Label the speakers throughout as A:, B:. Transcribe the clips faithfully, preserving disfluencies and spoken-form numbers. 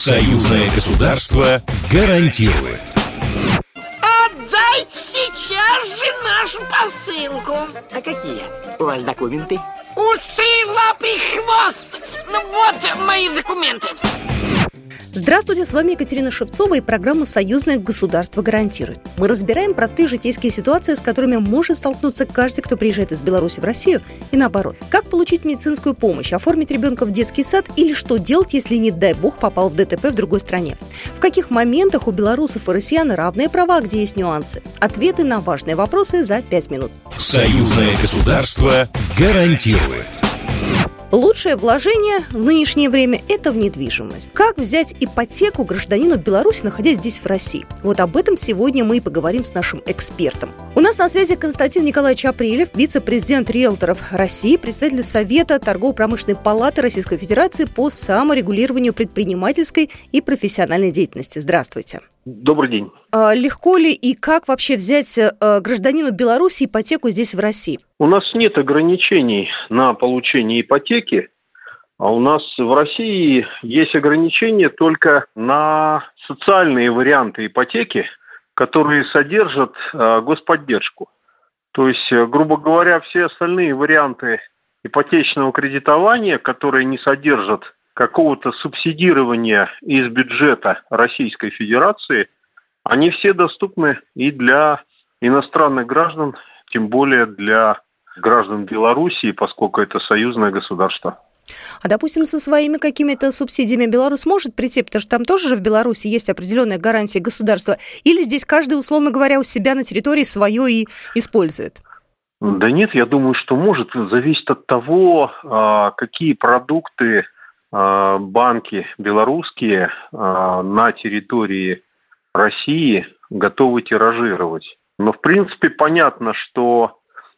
A: Союзное государство гарантирует.
B: Отдайте сейчас же нашу посылку.
C: А какие у вас документы?
B: Усы, лапы, хвост. Ну вот мои документы.
D: Здравствуйте, с вами Екатерина Шевцова и программа «Союзное государство гарантирует». Мы разбираем простые житейские ситуации, с которыми может столкнуться каждый, кто приезжает из Беларуси в Россию, и наоборот. Как получить медицинскую помощь, оформить ребенка в детский сад или что делать, если, не дай бог, попал в ДТП в другой стране. В каких моментах у белорусов и россиян равные права, где есть нюансы. Ответы на важные вопросы за пять минут.
A: Союзное государство гарантирует.
D: Лучшее вложение в нынешнее время – это в недвижимость. Как взять ипотеку гражданину Беларуси, находясь здесь, в России? Вот об этом сегодня мы и поговорим с нашим экспертом. У нас на связи Константин Николаевич Апрелев, вице-президент риэлторов России, председатель Совета торгово-промышленной палаты Российской Федерации по саморегулированию предпринимательской и профессиональной деятельности. Здравствуйте.
E: Добрый день.
D: А легко ли и как вообще взять гражданину Беларуси ипотеку здесь, в России?
E: У нас нет ограничений на получение ипотеки, а у нас в России есть ограничения только на социальные варианты ипотеки, которые содержат э, господдержку. То есть, грубо говоря, все остальные варианты ипотечного кредитования, которые не содержат какого-то субсидирования из бюджета Российской Федерации, они все доступны и для иностранных граждан, тем более для граждан Белоруссии, поскольку это союзное государство.
D: А, допустим, со своими какими-то субсидиями Беларусь может прийти, потому что там тоже же в Беларуси есть определенная гарантия государства, или здесь каждый, условно говоря, у себя на территории свое и использует?
E: Да нет, я думаю, что может. Зависит от того, какие продукты банки белорусские на территории России готовы тиражировать. Но, в принципе, понятно, что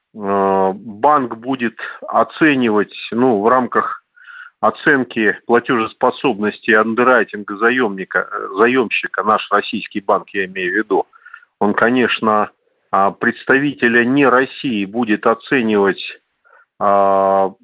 E: банк будет оценивать, ну, в рамках оценки платежеспособности и андеррайтинга заемника, заемщика, наш российский банк, я имею в виду, он, конечно, представителя не России будет оценивать как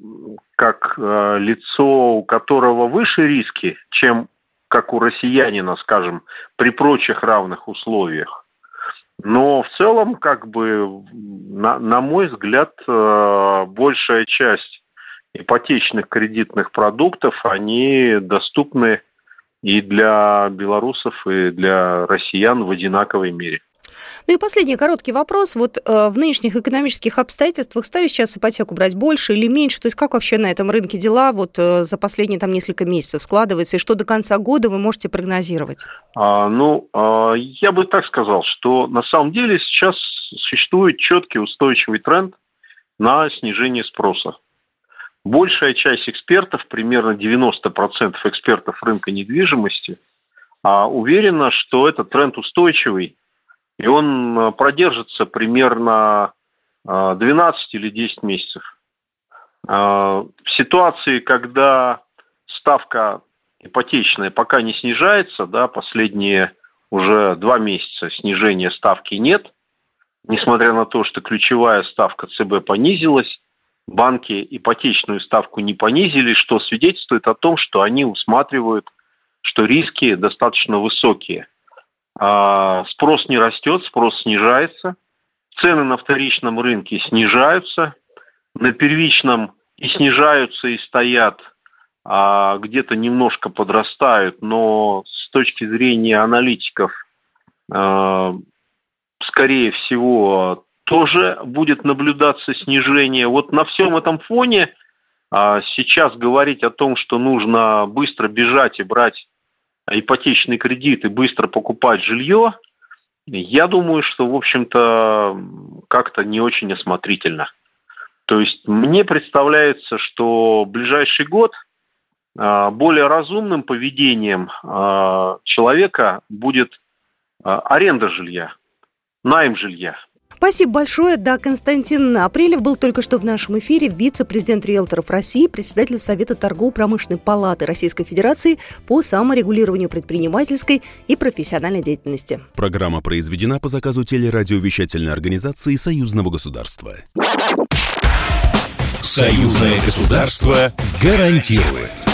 E: лицо, у которого выше риски, чем как у россиянина, скажем, при прочих равных условиях. Но в целом, как бы, на, на мой взгляд, большая часть ипотечных кредитных продуктов, они доступны и для белорусов, и для россиян в одинаковой мере.
D: Ну и последний короткий вопрос. Вот э, в нынешних экономических обстоятельствах стали сейчас ипотеку брать больше или меньше? То есть как вообще на этом рынке дела вот э, за последние там несколько месяцев складывается? И что до конца года вы можете прогнозировать?
E: А, ну, а, я бы так сказал, что на самом деле сейчас существует четкий устойчивый тренд на снижение спроса. Большая часть экспертов, примерно девяносто процентов экспертов рынка недвижимости, а, уверена, что этот тренд устойчивый. И он продержится примерно двенадцать или десять месяцев. В ситуации, когда ставка ипотечная пока не снижается, да, последние уже два месяца снижения ставки нет, несмотря на то, что ключевая ставка ЦБ понизилась, банки ипотечную ставку не понизили, что свидетельствует о том, что они усматривают, что риски достаточно высокие. Спрос не растет, спрос снижается, цены на вторичном рынке снижаются, на первичном и снижаются, и стоят, а где-то немножко подрастают, но с точки зрения аналитиков, скорее всего, тоже будет наблюдаться снижение. Вот на всем этом фоне сейчас говорить о том, что нужно быстро бежать и брать ипотечный кредит и быстро покупать жилье, я думаю, что, в общем-то, как-то не очень осмотрительно. То есть мне представляется, что ближайший год более разумным поведением человека будет аренда жилья, найм жилья.
D: Спасибо большое. Да, Константин Апрелев был только что в нашем эфире, вице-президент риэлторов России, председатель Совета торгово-промышленной палаты Российской Федерации по саморегулированию предпринимательской и профессиональной деятельности.
A: Программа произведена по заказу телерадиовещательной организации Союзного государства. Союзное государство гарантирует.